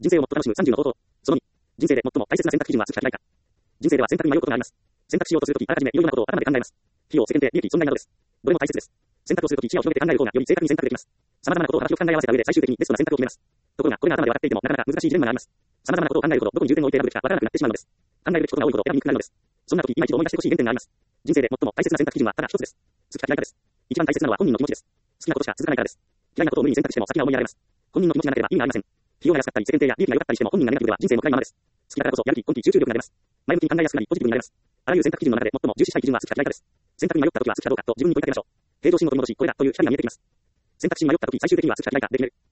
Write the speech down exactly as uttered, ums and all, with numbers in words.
人生をもっと楽しむさんじゅうの方法。そのに、人生で最も大切な選択基準は好きか嫌いか。人生では選択に迷うことがあります。選択しようとするとき、あらかじめいろいろなことを頭で考えます。費用、世間体、利益、損害などです。どれも大切です。選択をするとき視野を広げて考える方がより正確に選択できます。様々なことを幅広く考え合わせた上で最終的にベストな選択を決めます。ところが、これが頭で分かっていてもなかなか難しいジレンマがあります。様々なことを考えるほどどこに重点を置いて選ぶべきかわからなくなってしまうのです。考えるべきことが多いほど選びにくくなるのです。そんな時、今一度思い出してほしい原点があります。人生で最も大切な選択基準はただ一つです。好きか嫌いかです。一番大切なのは本人の気持ちです。好きなことしか続かないからです。嫌いなことを無理に選択しても先が思いやられます。本人の気持ちがなければ意味がありません。費用が安かったり、世間体や利益が良かったりしても本人がネガティブでは人生も暗いままです。好きだからこそやる気、根気、集中力が出ます。前向きに考えやすくなり、ポジティブになれます。あらゆる選択基準の中で最も重視したい基準は好きか嫌いかです。選択に迷った時は好きかどうかと自分に問いかけましょう。平常心を取り戻し、これだという光が見えてきます。選択肢に迷った時、最終的には好きか嫌いかで決める。